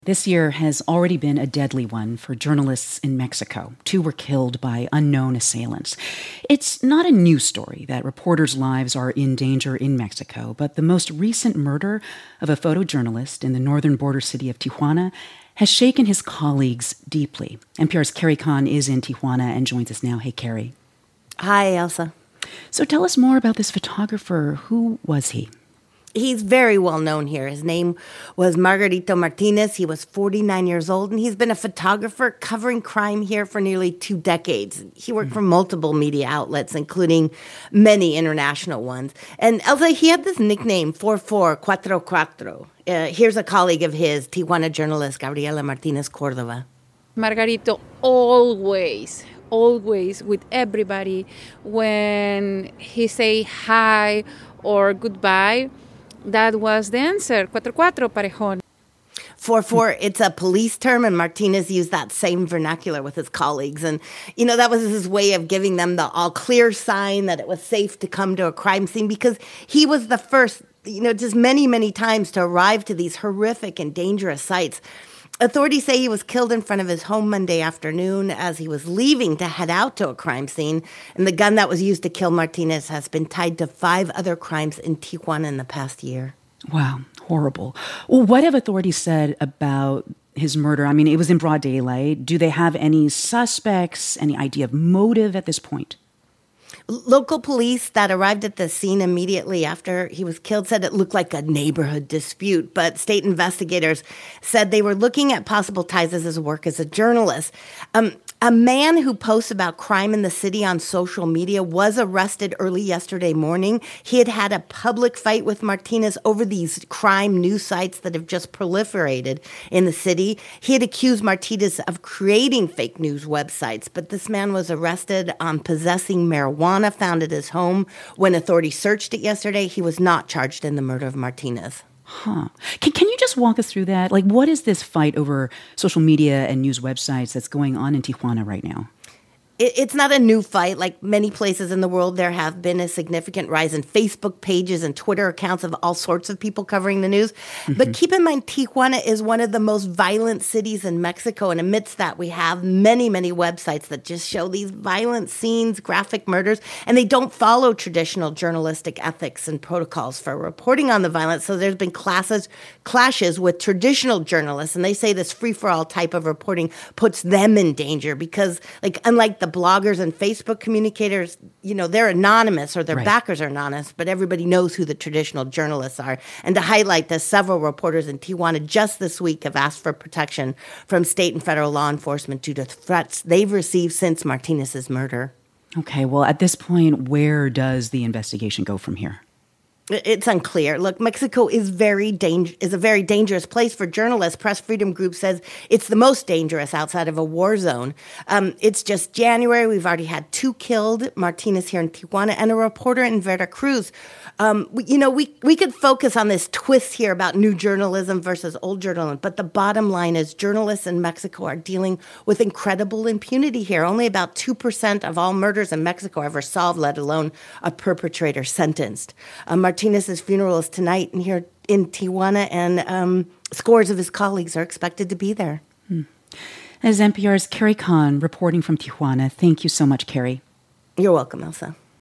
This year has already been a deadly one for journalists in Mexico. 2 were killed by unknown assailants. It's not a new story that reporters' lives are in danger in Mexico, but the most recent murder of a photojournalist in the northern border city of Tijuana has shaken his colleagues deeply. NPR's Carrie Kahn is in Tijuana and joins us now. Hey, Carrie. Hi, Elsa. So tell us more about this photographer. Who was he? He's very well known here. His name was Margarito Martinez. He was 49 years old, and he's been a photographer covering crime here for nearly 2 decades. He worked for multiple media outlets, including many international ones. And Elsa, he had this nickname, 4444. Here's a colleague of his, Tijuana journalist Gabriela Martinez Cordova. Margarito always with everybody, when he say hi or goodbye, that was the answer. 44, parejón. 44, it's a police term, and Martinez used that same vernacular with his colleagues. And, that was his way of giving them the all-clear sign that it was safe to come to a crime scene, because he was the first, just many, many times to arrive to these horrific and dangerous sites. Authorities say he was killed in front of his home Monday afternoon as he was leaving to head out to a crime scene. And the gun that was used to kill Martinez has been tied to 5 other crimes in Tijuana in the past year. Wow, horrible. Well, what have authorities said about his murder? I mean, it was in broad daylight. Do they have any suspects, any idea of motive at this point? Local police that arrived at the scene immediately after he was killed said it looked like a neighborhood dispute, but state investigators said they were looking at possible ties as his work as a journalist. A man who posts about crime in the city on social media was arrested early yesterday morning. He had had a public fight with Martinez over these crime news sites that have just proliferated in the city. He had accused Martinez of creating fake news websites, but this man was arrested on possessing marijuana found at his home. When authorities searched it yesterday, he was not charged in the murder of Martinez. Huh. Can you just walk us through that? Like, what is this fight over social media and news websites that's going on in Tijuana right now? It's not a new fight. Like many places in the world, there have been a significant rise in Facebook pages and Twitter accounts of all sorts of people covering the news. Mm-hmm. But keep in mind, Tijuana is one of the most violent cities in Mexico. And amidst that, we have many, many websites that just show these violent scenes, graphic murders, and they don't follow traditional journalistic ethics and protocols for reporting on the violence. So there's been clashes with traditional journalists. And they say this free-for-all type of reporting puts them in danger because, unlike the bloggers and Facebook communicators, they're anonymous or their backers are anonymous, but everybody knows who the traditional journalists are. And to highlight this, several reporters in Tijuana just this week have asked for protection from state and federal law enforcement due to threats they've received since Martinez's murder. Okay, well, at this point, where does the investigation go from here? It's unclear. Look, Mexico is a very dangerous place for journalists. Press Freedom Group says it's the most dangerous outside of a war zone. It's just January. We've already had 2 killed, Martinez here in Tijuana, and a reporter in Veracruz. We could focus on this twist here about new journalism versus old journalism, but the bottom line is journalists in Mexico are dealing with incredible impunity here. Only about 2% of all murders in Mexico are ever solved, let alone a perpetrator sentenced. Martinez's funeral is tonight here in Tijuana, and scores of his colleagues are expected to be there. As NPR's Carrie Kahn reporting from Tijuana. Thank you so much, Carrie. You're welcome, Elsa.